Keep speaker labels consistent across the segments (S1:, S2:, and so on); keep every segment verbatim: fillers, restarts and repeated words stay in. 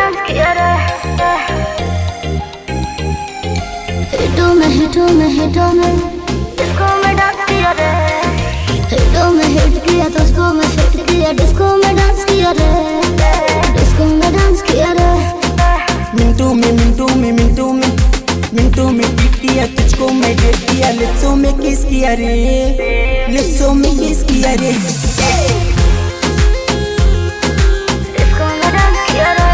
S1: Dance किया रे, हिटों में हिटों में हिटों में डिस्को में डांस किया रे, हिटों में हिट किया तो उसको मैं फिट किया, डिस्को में डांस किया रे, डिस्को में डांस किया रे।
S2: मिनटों में मिनटों में मिनटों में मिनटों में बीट किया, तुझको मैं डेट किया, लिप्सों में किस किया रे, लिप्सों में किस किया रे।
S1: डिस्को में डांस किया रे,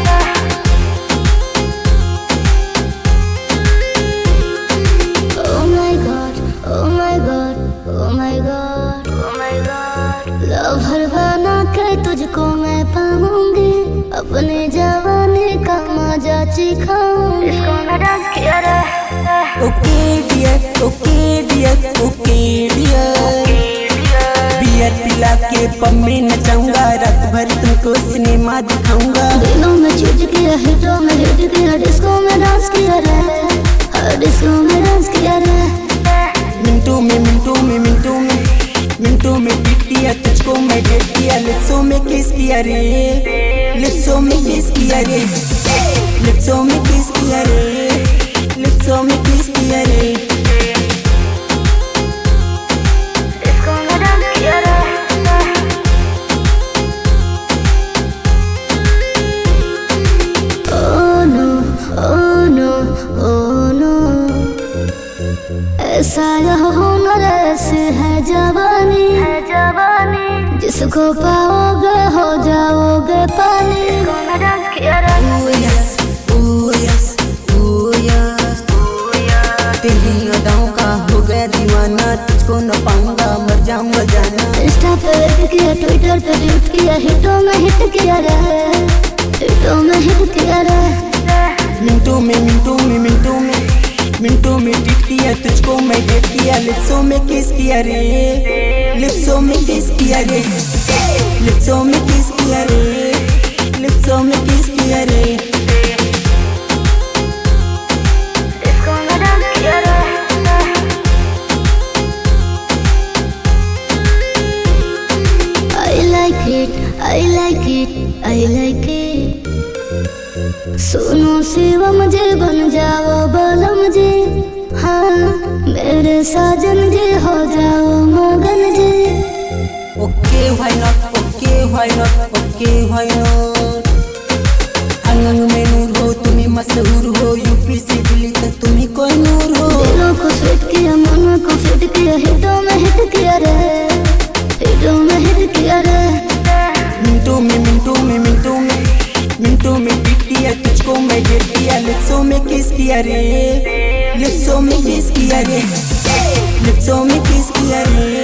S1: oh my god, oh my god, oh my god, oh my god, lover बना के तुझको मैं पाऊंगी, अपने जवानी का मजा चिखाऊंगी। डिस्को में डांस किया रे,
S2: okay dear okay dear okay dear, beer पिला के पब में नचाऊंगा, रात भर तुमको सिनेमा दिखाऊंगा।
S1: दिलों में चीट किया, हिटों में हिट किया, डिस्को में डांस किया रे, हर डिस्को में डांस किया रे।
S2: मिनटों में मिनटों में मिनटों में मिनटों में बीट किया, तुझको मैं डेट किया, लिप्सों में किस किया रे, लिप्सों में किस किया रे, लिप्सों में किस किया रे, लिप्सों में किस किया रे।
S1: डिस्को में डांस किया रे, oh no, oh no, oh no, ऐसा यह हुनर ऐसे है जवानी, है जवानी, जिसको पाओगे हो जाओगे पानी। डिस्को में डांस किया रे,
S2: Oh yes, oh yes, oh yes, oh yes, तेरी अदाओं का हो गया दीवाना, तुझको न पाऊंगा मर जाऊंगा जाना।
S1: इंस्टा पे वेट किया, ट्विटर पे ट्वीट किया, हिटों में हिट किया रे, हिटों में हिट किया रे।
S2: मिनटों में मिनटों में मिनटों में मिनटों में बीट किया, तुझको मैं डेट किया, लिप्सों में किस किया रे, लिप्सों में किस किया रे, लिप्सों में किस किया रे, लिप्सों में किस किया रे।
S1: डिस्को में डांस किया रे, I like it, I like it, I like it, सुनो शिवम जी बन जाओ बलम जी, हाँ मेरे साजन जी हो जाओ मगन जी।
S2: Okay why not, okay why not, okay why not, अंग अंग में नूर हो, तुम्हें मशहूर हो, यूपी से दिल्ली तक तुम्हें कोई नूर हो।
S1: दिलों को फिट किया, मन को फिट किया, हिटों में हिट किया रे, हिटों में हिट किया रे।
S2: मिनटों में मिनटों में मिनटों में मिनटों में बीट किया, तुझको मैं डेट किया, लिप्सों में किस किया रे, लिप्सों में किस किया रे, लिप्सों में किस किया रे।